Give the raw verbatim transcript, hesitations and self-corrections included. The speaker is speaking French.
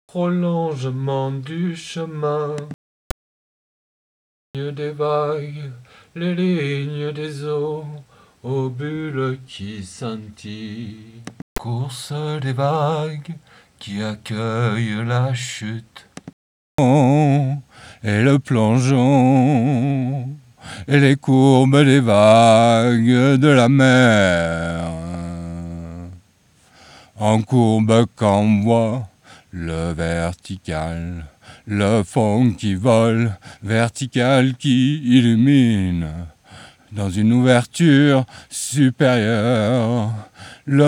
Prolongement du chemin, les lignes des vagues, les lignes des eaux, aux bulles qui scintillent. Course des vagues qui accueillent la chute. Et le plongeon, et les courbes des vagues de la mer. En courbe qu'envoie le vertical, le fond qui vole, vertical qui illumine, dans une ouverture supérieure. Le